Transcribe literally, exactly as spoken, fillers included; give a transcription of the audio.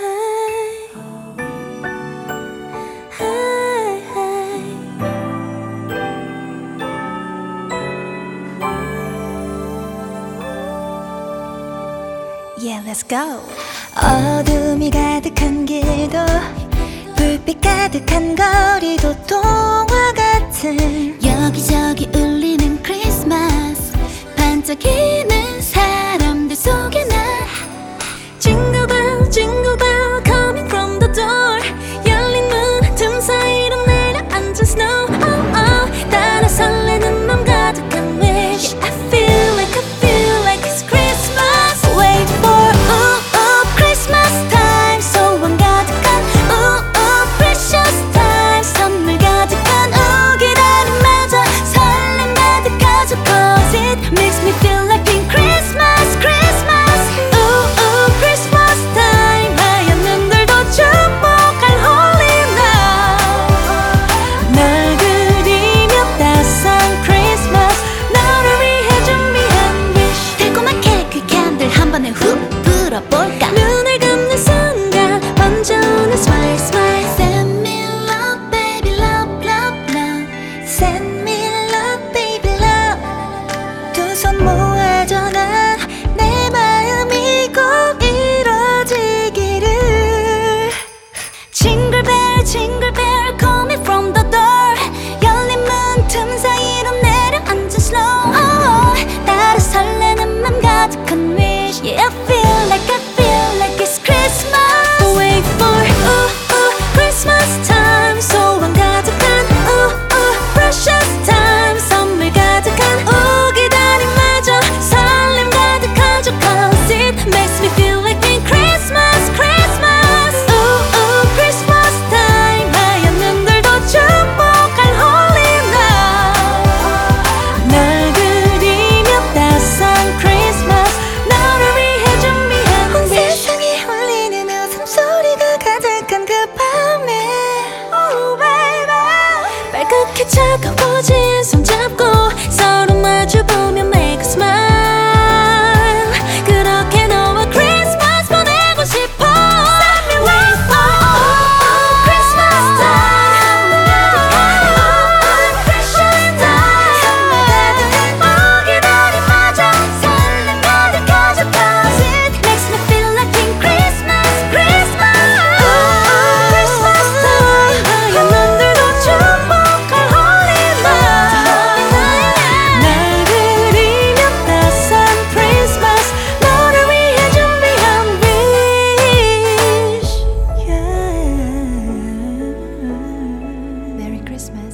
Yeah, let's go. 어둠이 가득한 길도 불빛 가득한 거리도 동화 같은 여기저기 울리는 크리스마스 반짝이는 사람들 속에 나 Jingle bell, jingle bell coming from the door 열린 문 틈 사이로 내려앉은 snow oh, oh. 따라 설레는 맘 가득한 wish yeah, I feel like I feel like it's Christmas Wait for ooh ooh Christmas time 소원 가득한 ooh ooh precious time 선물 가득한 ooh 기다림마저 설렘 가득하죠 Cause it makes me feel like being Christmas Christmas ooh ooh Christmas time 하얀 눈들도 축복할 holy night 널 그리며 따스한 Christmas 너를 위해 준비한 wish 달콤한 케이크 캔들 한 번에 훅 불어볼까 눈을 감는 순간 먼저 오는 smile smile Send me love baby love love love Send me love baby love 두 손 모아줘 난 내 마음이 꼭 이뤄지기를 Jingle bell jingle bell coming from the door 열린 문 틈 사이로 내려앉은 snow oh, 따라 설레는 맘 가득한 wish Yeah I feel like I feel like it's Christmas Wait for ooh ooh Christmas time 소원 가득한 ooh ooh precious time 선물 가득한 ooh 기다림마저 설렘 가득하죠 Cause it makes me feel like being Christmas Christmas ooh ooh Christmas time 하얀 눈들도 축복할 holy night 널 그리며 따스한 Christmas 너를 위해 준비한 온 세상이 울리는 웃음소리가 가득한 그 밤에 Oh baby 빨갛게 차가워진 손잡고 서로 마주보며 make a smile 그렇게 너와 Christmas 보내고 싶어 Send me wait for Christmas time Oh precious time 어 기다림마저 설렘 가득하죠 Cause it makes me feel like being Christmas Christmas Oh Christmas time 하얀 눈들도 축복할 holy night 날 그리며 따스한 Christmas 너를 위해 준비한 wish yeah. Merry Christmas